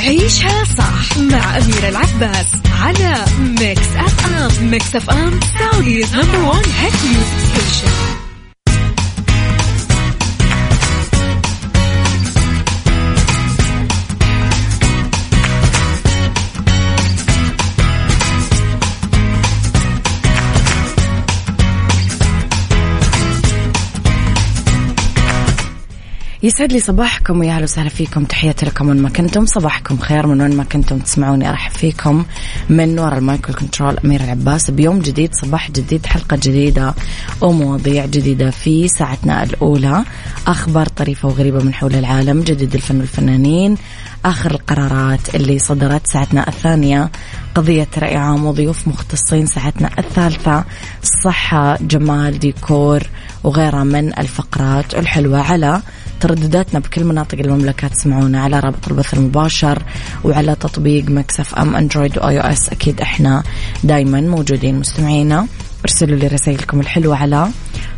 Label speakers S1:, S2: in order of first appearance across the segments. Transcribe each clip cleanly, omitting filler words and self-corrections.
S1: عيشها صح مع أميرة العباس على ميكس أف أم. ميكس أف أم سعوديز نمبر 1 هيت ميوزك ستيشن.
S2: يسعد لي صباحكم ويا أهلا وسهلا فيكم. تحياتي لكم من ما كنتم، صباحكم خير من وين ما كنتم تسمعوني. أرحب فيكم من وراء المايك والكنترول أميرة العباس بيوم جديد، صباح جديد، حلقة جديدة ومواضيع جديدة في ساعتنا الأولى. أخبار طريفة وغريبة من حول العالم، جديد الفن والفنانين، آخر القرارات اللي صدرت. ساعتنا الثانية قضية رأي عام وضيوف مختصين. ساعتنا الثالثة صحة، جمال، ديكور وغيرها من الفقرات الحلوة. على تردداتنا بكل مناطق المملكة تسمعونا على رابط البث المباشر وعلى تطبيق ميكس أف أم أندرويد وآي أو إس. أكيد إحنا دايما موجودين مستمعينا. ارسلوا لي رسائلكم الحلوة على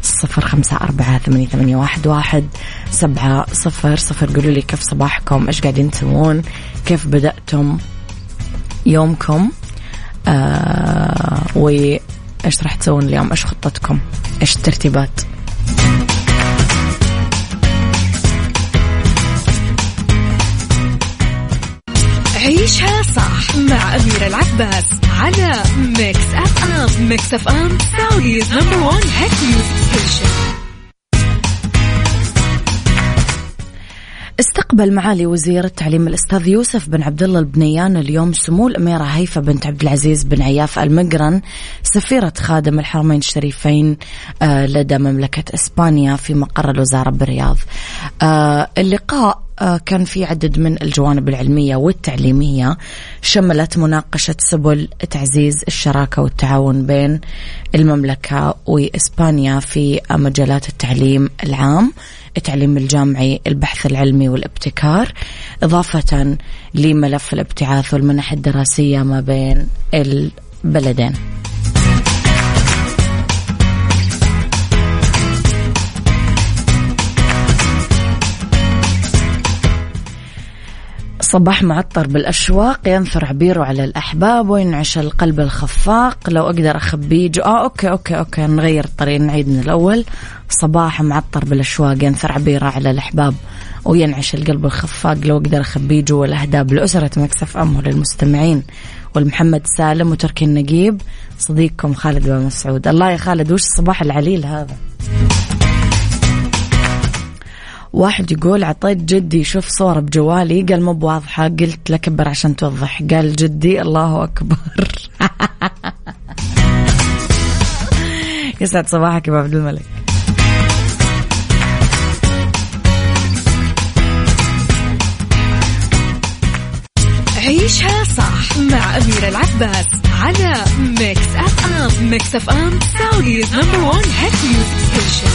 S2: 0548811700. قولوا لي كيف صباحكم، إيش قاعدين تسوون، كيف بدأتم يومكم، وإيش راح تسوون اليوم، إيش خطتكم، إيش الترتيبات.
S1: عيشها صح مع أميرة العباس على ميكس أف أم. ميكس أف أم سعوديز نمبر 1 هيت ميوزك ستيشن.
S2: استقبل معالي وزير التعليم الأستاذ يوسف بن عبد الله البنيان اليوم سمو الأميرة هيفا بنت عبد العزيز بن عياف المقرن سفيرة خادم الحرمين الشريفين لدى مملكة إسبانيا في مقر الوزارة بالرياض. اللقاء كان في عدد من الجوانب العلمية والتعليمية، شملت مناقشة سبل تعزيز الشراكة والتعاون بين المملكة وإسبانيا في مجالات التعليم العام، التعليم الجامعي، البحث العلمي والابتكار، إضافة لملف الابتعاث والمنح الدراسية ما بين البلدين. صباح معطر بالأشواق، ينثر عبيره على الأحباب وينعش القلب الخفاق. لو أقدر أخبيه أوكي نغير الطريق، نعيد من الأول. صباح معطر بالأشواق، ينثر عبيره على الأحباب وينعش القلب الخفاق. لو أقدر أخبيه جوا الأهداب. لأسرة ميكس أف أم وللمستمعين والمحمد سالم وتركي النقيب، صديقكم خالد بن مسعود. الله يا خالد، وش الصباح العليل هذا؟ واحد يقول عطيت جدي شوف صورة بجوالي، قال مو بواضحة، قلت له كبر عشان توضح، قال جدي الله أكبر. يسعد صباحك يا عبد الملك.
S1: عيشها صح مع أميرة العباس على ميكس أف أم. ميكس أف أم سعوديز نمبر 1 هيت ميوزك ستيشن.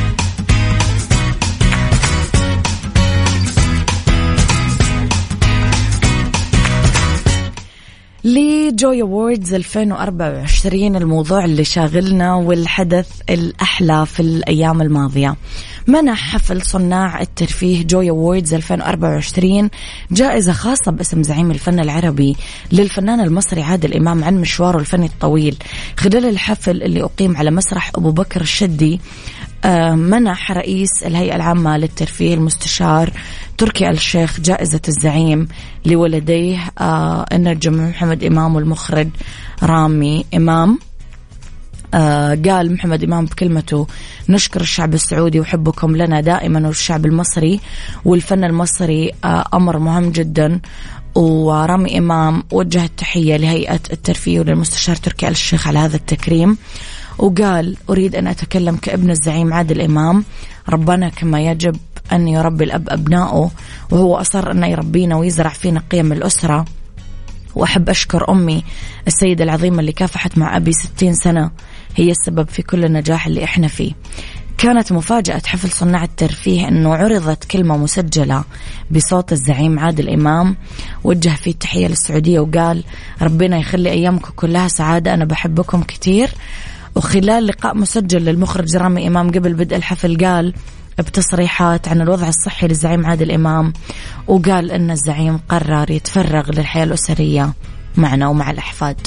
S2: لجوي أووردز 2024 الموضوع اللي شاغلنا والحدث الأحلى في الأيام الماضية. منح حفل صناع الترفيه جوي أووردز 2024 جائزة خاصة باسم زعيم الفن العربي للفنان المصري عادل إمام عن مشواره الفني الطويل. خلال الحفل اللي أقيم على مسرح أبو بكر الشدي، منح رئيس الهيئة العامة للترفيه المستشار تركي آل الشيخ جائزة الزعيم لولديه النجم محمد إمام والمخرج رامي إمام. قال محمد إمام بكلمته: نشكر الشعب السعودي وحبكم لنا دائما، والشعب المصري والفن المصري أمر مهم جدا. ورامي إمام وجه التحية لهيئة الترفيه وللمستشار تركي آل الشيخ على هذا التكريم، وقال: أريد أن أتكلم كابن الزعيم عادل إمام، ربنا كما يجب أن يربي الأب أبنائه، وهو أصر أن يربينا ويزرع فينا قيم الأسرة. وأحب أشكر أمي السيدة العظيمة اللي كافحت مع أبي 60 سنة، هي السبب في كل النجاح اللي إحنا فيه. كانت مفاجأة حفل صناع الترفيه أنه عرضت كلمة مسجلة بصوت الزعيم عادل إمام، وجه فيه التحية للسعودية وقال: ربنا يخلي أيامكم كلها سعادة، أنا بحبكم كتير. وخلال لقاء مسجل للمخرج رامي إمام قبل بدء الحفل قال: بتصريحات عن الوضع الصحي للزعيم عادل إمام، وقال أن الزعيم قرر يتفرغ للحياة الأسرية معنا ومع الأحفاد.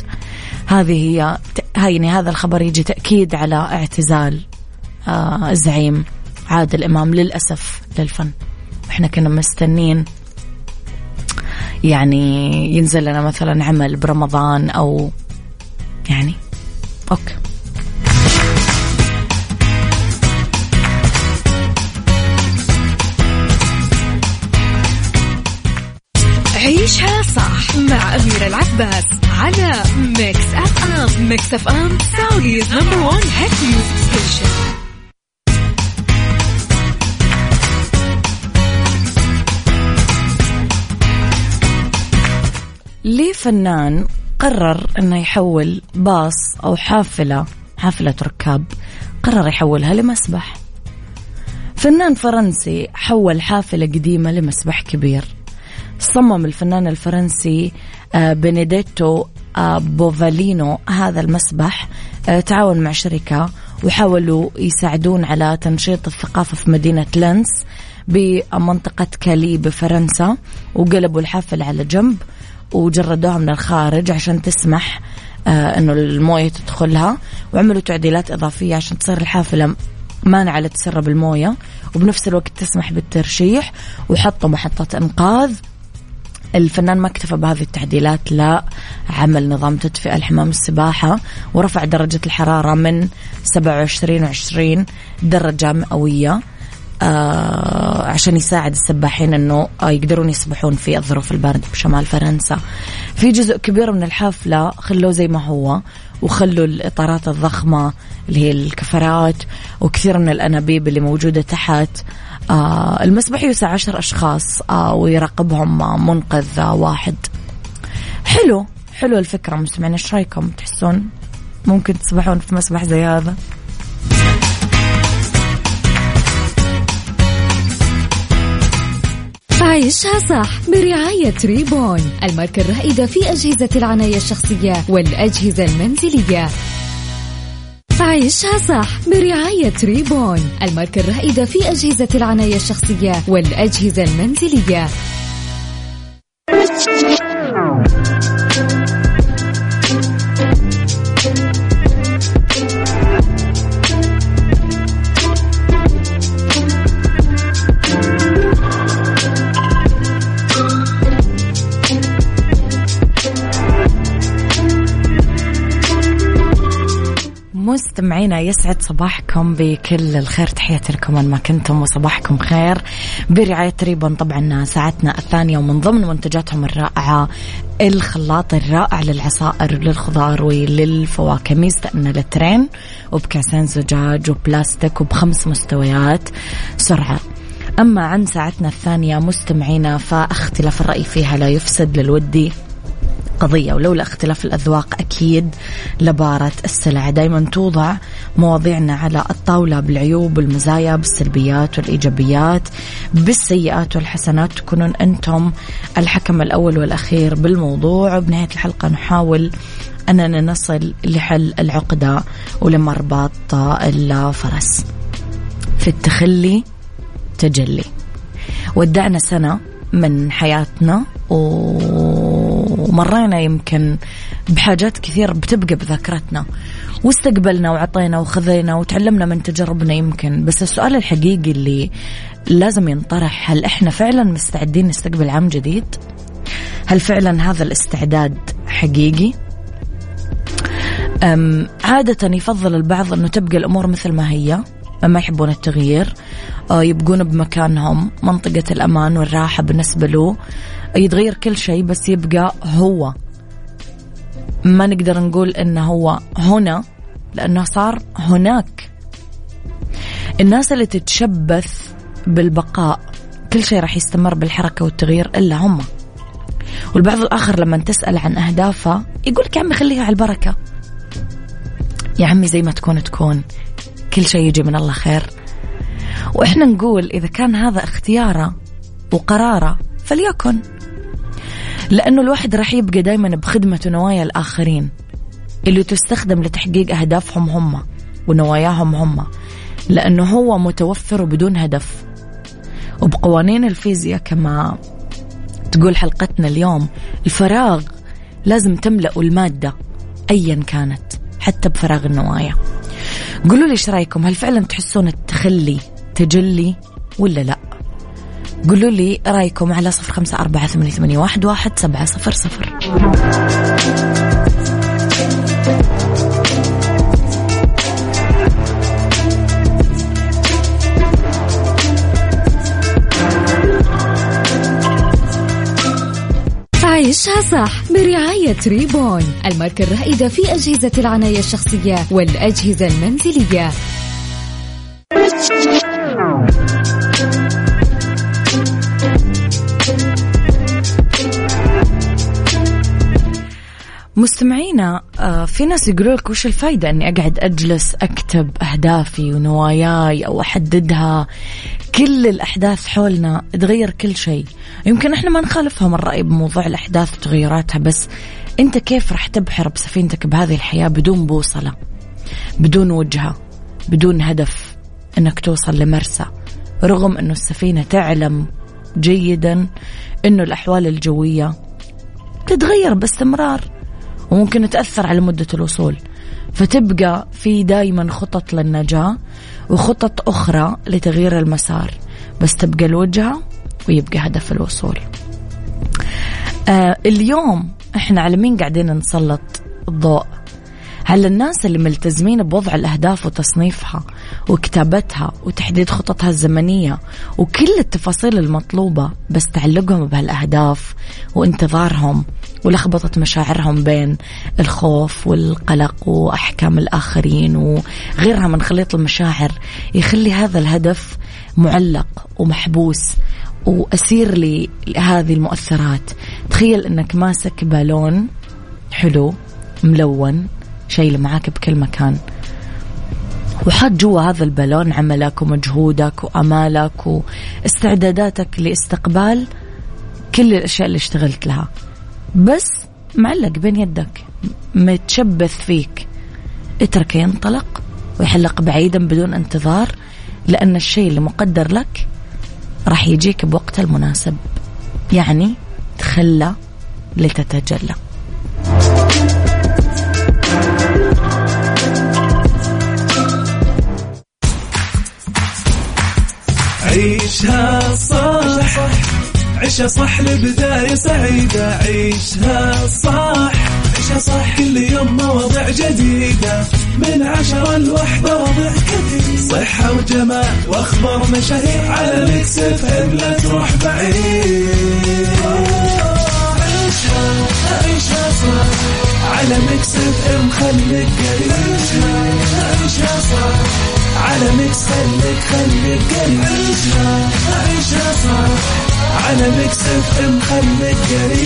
S2: يعني هذا الخبر يجي تأكيد على اعتزال الزعيم عادل إمام للأسف للفن. احنا كنا مستنين يعني ينزل لنا مثلا عمل برمضان أو يعني أوكي.
S1: عيشها صح مع أميرة العباس على ميكس أف أم. ميكس أف أم سعوديز نمبر 1 هيت ميوزك ستيشن.
S2: ليه فنان قرر أنه يحول باص أو حافلة ركاب قرر يحولها لمسبح؟ فنان فرنسي حول حافلة قديمة لمسبح كبير. صمم الفنان الفرنسي بينيديتو بوفالينو هذا المسبح، تعاون مع شركة وحاولوا يساعدون على تنشيط الثقافة في مدينة لانس بمنطقة كالي بفرنسا، وقلبوا الحافلة على جنب وجردوها من الخارج عشان تسمح انه المويه تدخلها، وعملوا تعديلات اضافيه عشان تصير الحافله مانعه لتسرب المويه وبنفس الوقت تسمح بالترشيح، وحطوا محطه انقاذ. الفنان ما اكتفى بهذه التعديلات، لا عمل نظام تدفئة لحمام السباحة ورفع درجة الحرارة من 27 و20 درجة مئوية عشان يساعد السباحين أنه يقدرون يسبحون في الظروف الباردة بشمال فرنسا. في جزء كبير من الحافلة خلوه زي ما هو، وخلوا الإطارات الضخمة اللي هي الكفرات وكثير من الأنابيب اللي موجودة تحت. المسبح يوسع 10 أشخاص ويراقبهم منقذ واحد. حلو الفكرة. مستمعين ايش رايكم؟ تحسون ممكن تسبحون في مسبح زي هذا؟
S1: عيشها صح برعاية ريبون، الماركة الرائدة في أجهزة العناية الشخصية والأجهزة المنزلية. عيشها صح برعاية ريبون، الماركة الرائدة في أجهزة العناية الشخصية والأجهزة المنزلية.
S2: مستمعينا يسعد صباحكم بكل الخير، تحياتي لكم وين ما كنتم وصباحكم خير برعاية ريبون. طبعا ساعتنا الثانية ومن ضمن منتجاتهم الرائعة الخلاط الرائع للعصائر وللخضار وللفواكه، ميزته انه لترين وبكاسين زجاج وبلاستيك وب5 مستويات سرعة. أما عن ساعتنا الثانية مستمعينا فاختلاف الرأي فيها لا يفسد للودي قضية، ولولا اختلاف الأذواق أكيد لبارة السلع. دايما توضع مواضيعنا على الطاولة بالعيوب والمزايا، بالسلبيات والإيجابيات، بالسيئات والحسنات، تكونون أنتم الحكم الأول والأخير بالموضوع. وبنهاية الحلقة نحاول أننا نصل لحل العقدة ولمرباط الفرس. في التخلي تجلي. ودعنا سنة من حياتنا ومرينا يمكن بحاجات كثير بتبقى بذاكرتنا، واستقبلنا وعطينا وخذينا وتعلمنا من تجاربنا يمكن. بس السؤال الحقيقي اللي لازم ينطرح، هل احنا فعلا مستعدين نستقبل عام جديد؟ هل فعلا هذا الاستعداد حقيقي؟ عادة يفضل البعض أنه تبقى الأمور مثل ما هي، ما يحبون التغيير، يبقون بمكانهم، منطقة الأمان والراحة بالنسبة له، يتغير كل شيء بس يبقى هو. ما نقدر نقول إنه هو هنا لأنه صار هناك. الناس اللي تتشبث بالبقاء كل شيء راح يستمر بالحركة والتغيير إلا هم. والبعض الآخر لما تسأل عن أهدافه يقولك يا عمي خليها على البركة، يا عمي زي ما تكون كل شيء يجي من الله خير. وإحنا نقول إذا كان هذا اختياره وقراره فليكن، لأنه الواحد راح يبقى دايما بخدمة نوايا الآخرين اللي تستخدم لتحقيق أهدافهم هم ونواياهم هم. لأنه هو متوفر وبدون هدف. وبقوانين الفيزياء كما تقول حلقتنا اليوم، الفراغ لازم تملأ المادة أيا كانت، حتى بفراغ النوايا. قولوا لي ايش رايكم؟ هل فعلا تحسون التخلي تجلي ولا لا؟ قولوا لي رايكم على 0548811700.
S1: عيشها صح برعاية ريبون، الماركة الرائدة في أجهزة العناية الشخصية والأجهزة المنزلية.
S2: مستمعينا، في ناس يقولوا لك وش الفايدة أني أقعد أجلس أكتب أهدافي ونواياي أو أحددها؟ كل الأحداث حولنا تغير كل شيء. يمكن إحنا ما نخالفهم الرأي بموضوع الأحداث وتغيراتها، بس أنت كيف رح تبحر بسفينتك بهذه الحياة بدون بوصلة، بدون وجهة، بدون هدف أنك توصل لمرسى، رغم أنه السفينة تعلم جيدا أنه الأحوال الجوية تتغير باستمرار وممكن تأثر على مدة الوصول، فتبقى في دايما خطط للنجاة وخطط أخرى لتغيير المسار، بس تبقى الوجهة ويبقى هدف الوصول. اليوم احنا على مين قاعدين نسلط الضوء؟ على الناس اللي ملتزمين بوضع الأهداف وتصنيفها وكتابتها وتحديد خططها الزمنية وكل التفاصيل المطلوبة، بس تعلقهم بهالأهداف وانتظارهم ولخبطة مشاعرهم بين الخوف والقلق وأحكام الآخرين وغيرها من خليط المشاعر، يخلي هذا الهدف معلق ومحبوس وأسير لهذه المؤثرات. تخيل أنك ماسك بالون حلو ملون شيء معاك بكل مكان، وحط جوا هذا البالون عملك ومجهودك وأمالك واستعداداتك لاستقبال كل الأشياء اللي اشتغلت لها، بس معلق بين يدك متشبث فيك. اتركه ينطلق ويحلق بعيدا بدون انتظار، لأن الشيء اللي مقدر لك راح يجيك بوقته المناسب، يعني تخلى لتتجلى.
S3: عيشها صح، عيشها صح لبداية سعيدة. عيشها صح، عيشها صح كل يوم مواضيع جديدة، من 10 ل1 وضع كثير، صحة وجمال واخبار مشاهير، على ميكس اف ام لا تروح بعيد. عيشها عيشها صح، على ميكس اف ام خليك قريب. عيشها صح، على ميكس خليك قريب. عيشها صح، على ميكس اف ام خليك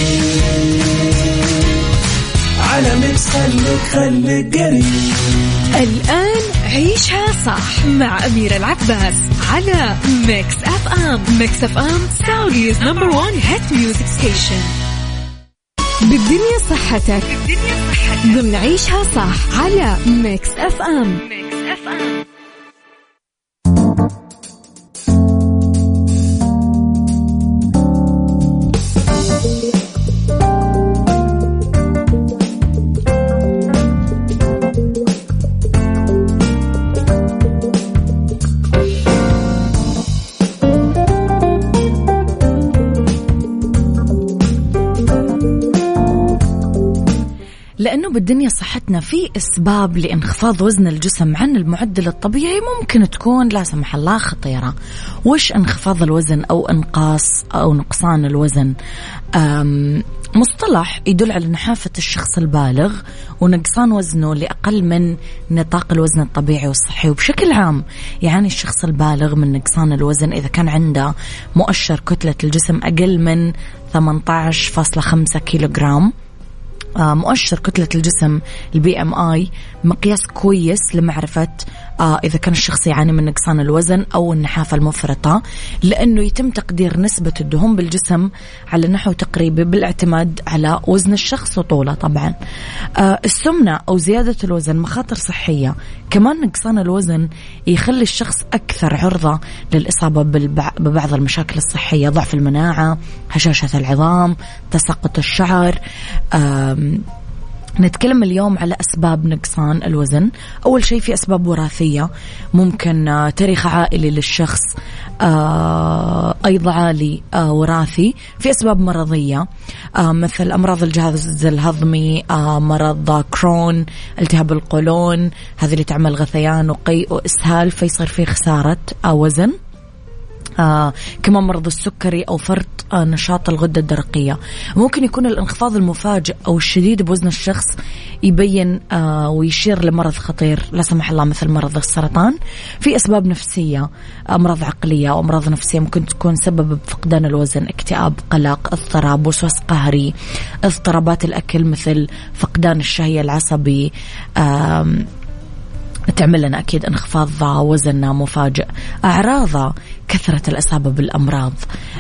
S3: قريب. على ميكس خليك قريب.
S1: الآن عيشها صح مع أميرة العباس على ميكس اف ام. ميكس اف ام سعوديز نمبر 1 هيت ميوزك ستيشن. بالدنيا صحتك ضمن عيشها صح على ميكس اف ام.
S2: لأنه بالدنيا صحتنا في أسباب لانخفاض وزن الجسم عن المعدل الطبيعي ممكن تكون لا سمح الله خطيرة. وش انخفاض الوزن أو إنقاص أو نقصان الوزن؟ مصطلح يدل على نحافة الشخص البالغ ونقصان وزنه لأقل من نطاق الوزن الطبيعي والصحي. وبشكل عام يعني الشخص البالغ من نقصان الوزن إذا كان عنده مؤشر كتلة الجسم أقل من 18.5 كيلوغرام، مؤشر كتلة الجسم الBMI مقياس كويس لمعرفة إذا كان الشخص يعاني من نقصان الوزن أو النحافة المفرطة، لأنه يتم تقدير نسبة الدهون بالجسم على نحو تقريبي بالاعتماد على وزن الشخص وطوله. طبعا السمنة أو زيادة الوزن مخاطر صحية، كمان نقصان الوزن يخلي الشخص أكثر عرضة للإصابة ببعض المشاكل الصحية، ضعف المناعة، هشاشة العظام، تساقط الشعر. نتكلم اليوم على أسباب نقصان الوزن. أول شيء في أسباب وراثية، ممكن تاريخ عائلي للشخص، أيض عالي وراثي. في أسباب مرضية مثل أمراض الجهاز الهضمي، مرض كرون، التهاب القولون، هذه اللي تعمل غثيان وقيء وإسهال فيصير فيه خسارة وزن. كمان مرض السكري أو فرط نشاط الغدة الدرقية. ممكن يكون الانخفاض المفاجئ أو الشديد بوزن الشخص يبين ويشير لمرض خطير لا سمح الله مثل مرض السرطان. في أسباب نفسية، أمراض عقلية أو أمراض نفسية ممكن تكون سبب بفقدان الوزن، اكتئاب، قلق، اضطراب، وسواس قهري، اضطرابات الأكل مثل فقدان الشهية العصبي، تعمل لنا أكيد انخفاض وزن مفاجئ. أعراض كثرة الإصابة بالأمراض،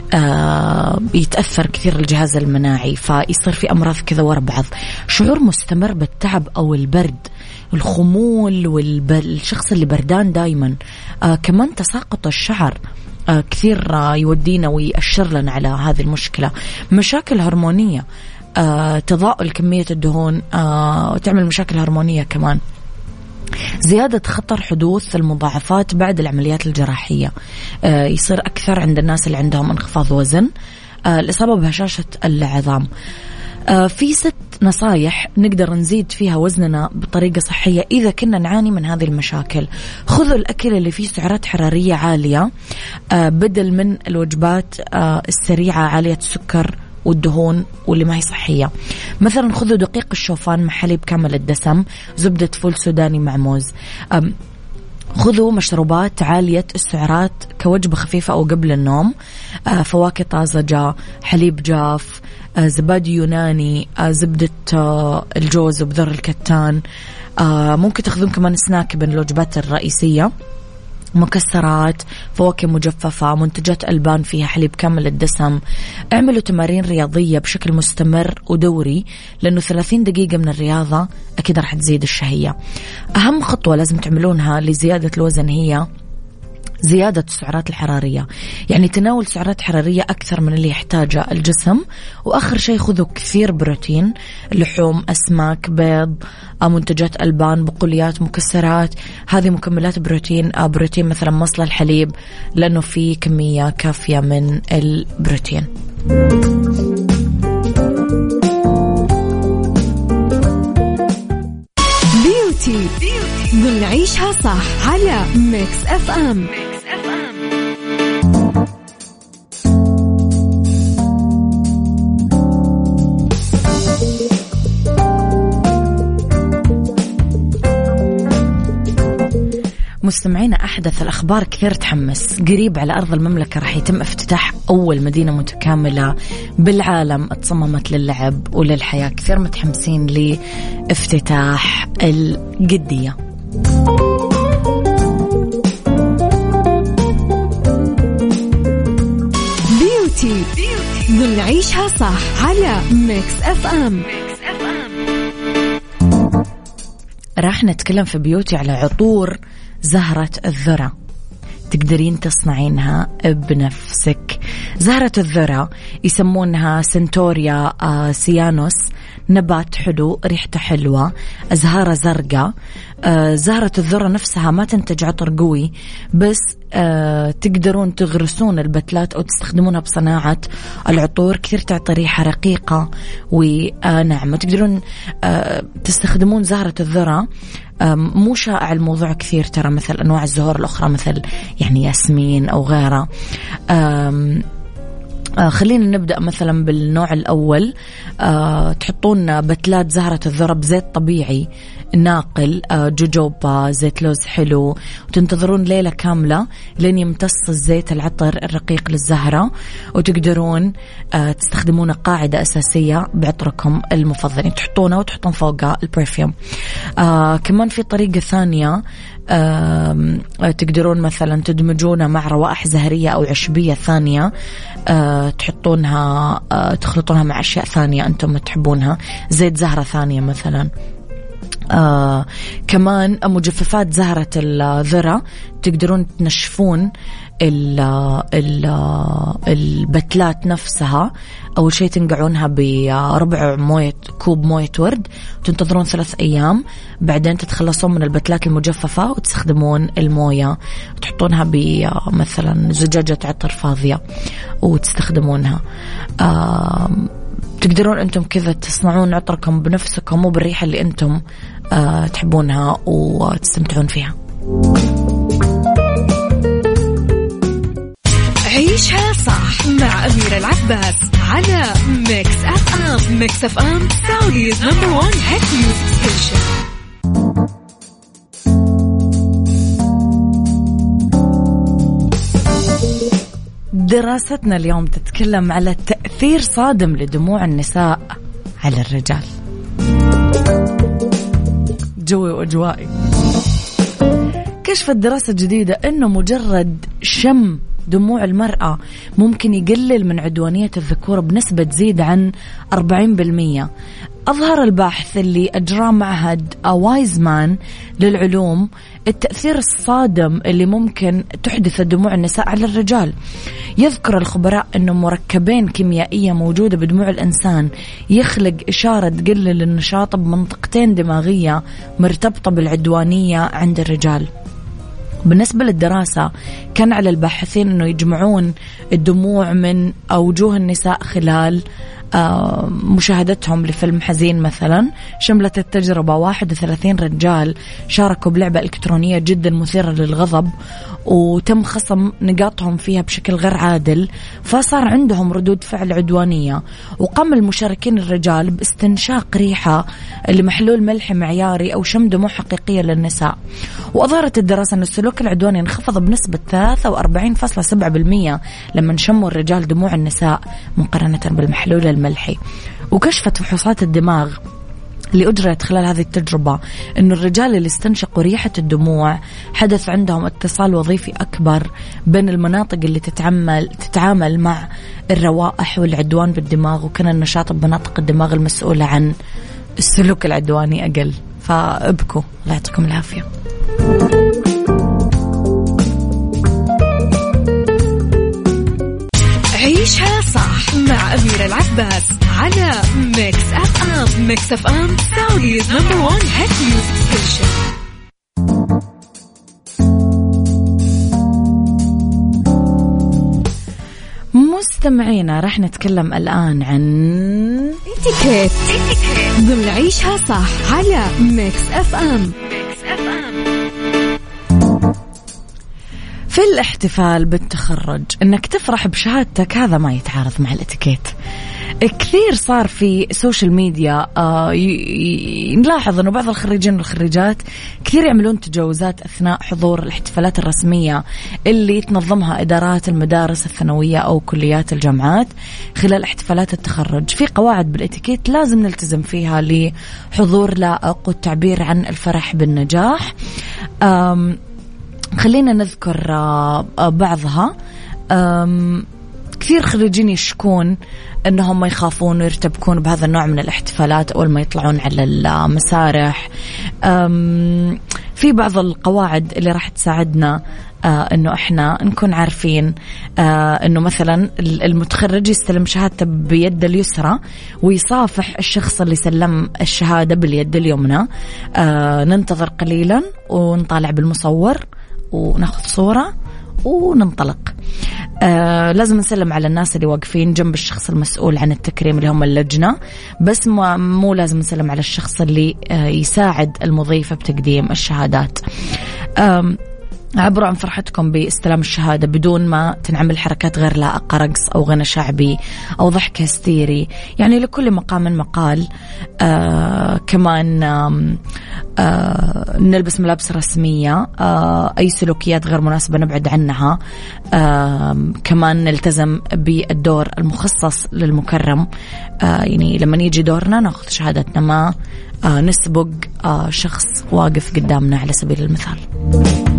S2: يتأثر كثير الجهاز المناعي فيصير في أمراض كذا ورا بعض. شعور مستمر بالتعب أو البرد، الخمول والشخص اللي بردان دايما. كمان تساقط الشعر كثير يودينا ويأشر لنا على هذه المشكلة. مشاكل هرمونية، تضاؤل كمية الدهون وتعمل مشاكل هرمونية كمان. زيادة خطر حدوث المضاعفات بعد العمليات الجراحية، يصير أكثر عند الناس اللي عندهم انخفاض وزن. الإصابة بهشاشة العظام. في 6 نصايح نقدر نزيد فيها وزننا بطريقة صحية إذا كنا نعاني من هذه المشاكل. خذوا الأكل اللي فيه سعرات حرارية عالية بدل من الوجبات السريعة عالية السكر والدهون واللي ما هي صحية. مثلا خذوا دقيق الشوفان مع حليب كامل الدسم، زبدة فول سوداني مع موز. خذوا مشروبات عالية السعرات كوجبة خفيفة أو قبل النوم، فواكه طازجة، حليب جاف، زبادي يوناني، زبدة الجوز وبذر الكتان. ممكن تاخذون كمان سناك بين الوجبات الرئيسية، مكسرات، فواكه مجففة، منتجات ألبان فيها حليب كامل الدسم. اعملوا تمارين رياضية بشكل مستمر ودوري، لأنه 30 دقيقة من الرياضة أكيد راح تزيد الشهية. أهم خطوة لازم تعملونها لزيادة الوزن هي زيادة السعرات الحرارية، يعني تناول سعرات حرارية أكثر من اللي يحتاجها الجسم. وآخر شيء خذوا كثير بروتين، لحوم، أسماك، بيض، منتجات ألبان، بقوليات، مكسرات. هذه مكملات بروتين. بروتين مثلا مصل الحليب لأنه فيه كمية كافية من البروتين.
S1: بيوتي نعيشها صح على ميكس اف ام.
S2: مستمعينا، أحدث الأخبار كثير تحمس. قريب على أرض المملكة راح يتم افتتاح أول مدينة متكاملة بالعالم تصممت للعب وللحياة. كثير متحمسين لافتتاح القدية.
S1: بيوتي نعيشها صح على ميكس اف ام.
S2: راح نتكلم في بيوتي على عطور زهرة الذرة، تقدرين تصنعينها بنفسك. زهرة الذرة يسمونها سنتوريا سيانوس، نبات حلو ريحته حلوة، أزهار زرقاء. زهرة الذرة نفسها ما تنتج عطر قوي، بس تقدرون تغرسون البتلات أو تستخدمونها بصناعة العطور. كثير تعطي ريحة رقيقة وناعمة. تقدرون تستخدمون زهرة الذرة. مو شائع الموضوع كثير ترى، مثل أنواع الزهور الأخرى مثل يعني ياسمين أو غيرها. خلينا نبدأ مثلا بالنوع الأول. تحطون بتلات زهرة الذرة بزيت طبيعي ناقل، جوجوبا، زيت لوز حلو، وتنتظرون ليلة كاملة لين يمتص الزيت العطر الرقيق للزهرة، وتقدرون تستخدمون قاعدة أساسية بعطركم المفضل، تحطونه وتحطون فوقه البرفيوم. كمان في طريقة ثانية تقدرون مثلا تدمجونها مع روائح زهرية أو عشبية ثانية، تحطونها تخلطونها مع أشياء ثانية أنتم تحبونها، زيت زهرة ثانية مثلا. كمان مجففات زهرة الذرة تقدرون تنشفون البتلات نفسها. أول شيء تنقعونها بربع كوب موية ورد، تنتظرون 3 أيام، بعدين تتخلصون من البتلات المجففة وتستخدمون الموية وتحطونها بمثلا زجاجة عطر فاضية وتستخدمونها. تقدرون أنتم كذا تصنعون عطركم بنفسكم وبالريحة اللي أنتم تحبونها وتستمتعون فيها.
S1: عيشها صح مع أميرة العباس على ميكس أف أم. ميكس أف أم سعوديز نمبر 1 هيت ميوزك ستيشن.
S2: دراستنا اليوم تتكلم على تأثير صادم لدموع النساء على الرجال. جوي وأجوائي. كشفت دراسة جديدة أنه مجرد شم دموع المرأة ممكن يقلل من عدوانية الذكور بنسبة تزيد عن 40%. أظهر الباحث اللي أجراه معهد وايزمان للعلوم التأثير الصادم اللي ممكن تحدث دموع النساء على الرجال. يذكر الخبراء أنه مركبين كيميائية موجودة بدموع الإنسان يخلق إشارة تقلل النشاط بمنطقتين دماغية مرتبطة بالعدوانية عند الرجال. بالنسبة للدراسة كان على الباحثين أنه يجمعون الدموع من وجوه النساء خلال مشاهدتهم لفيلم حزين مثلا. شملت التجربة 31 رجال شاركوا بلعبة إلكترونية جدا مثيرة للغضب، وتم خصم نقاطهم فيها بشكل غير عادل، فصار عندهم ردود فعل عدوانية. وقام المشاركين الرجال باستنشاق ريحة لمحلول ملح معياري أو شم دموع حقيقية للنساء. وأظهرت الدراسة أن السلوك العدواني انخفض بنسبة 43.7% لما شموا الرجال دموع النساء مقارنة بالمحلول الملحي. وكشفت فحوصات الدماغ اللي أجرت خلال هذه التجربة أن الرجال اللي استنشقوا ريحة الدموع حدث عندهم اتصال وظيفي أكبر بين المناطق اللي تتعامل مع الروائح والعدوان بالدماغ، وكان النشاط بمناطق الدماغ المسؤولة عن السلوك العدواني أقل. فابكوا، الله يعطيكم العافية.
S1: عيشها صح مع أميرة العباس على ميكس أف أم. ميكس أف أم سعوديز نمبر 1 هيت ميوزك ستيشن.
S2: مستمعينا راح نتكلم الآن عن
S1: اتيكيت ضمن عيشها صح على ميكس أف أم.
S2: في الاحتفال بالتخرج انك تفرح بشهادتك هذا ما يتعارض مع الاتيكيت. كثير صار في سوشيال ميديا نلاحظ انه بعض الخريجين والخريجات كثير يعملون تجاوزات اثناء حضور الاحتفالات الرسمية اللي تنظمها ادارات المدارس الثانوية او كليات الجامعات خلال احتفالات التخرج. في قواعد بالاتيكيت لازم نلتزم فيها لحضور لائق والتعبير عن الفرح بالنجاح. خلينا نذكر بعضها. كثير خريجين يشكون أنهم ما يخافون ويرتبكون بهذا النوع من الاحتفالات أول ما يطلعون على المسارح. في بعض القواعد اللي راح تساعدنا أنه إحنا نكون عارفين أنه مثلا المتخرج يستلم شهادته بيد اليسرى ويصافح الشخص اللي سلم الشهادة باليد اليمنى. ننتظر قليلا ونطالع بالمصور وناخذ صورة وننطلق. لازم نسلم على الناس اللي واقفين جنب الشخص المسؤول عن التكريم اللي هم اللجنة، بس مو لازم نسلم على الشخص اللي يساعد المضيفة بتقديم الشهادات. عبروا عن فرحتكم باستلام الشهادة بدون ما تنعمل حركات غير لائقة، رقص أو غنى شعبي أو ضحك هستيري. يعني لكل مقام مقال. كمان نلبس ملابس رسمية. أي سلوكيات غير مناسبة نبعد عنها. كمان نلتزم بالدور المخصص للمكرم. يعني لما يجي دورنا ناخذ شهادتنا، ما نسبق شخص واقف قدامنا على سبيل المثال.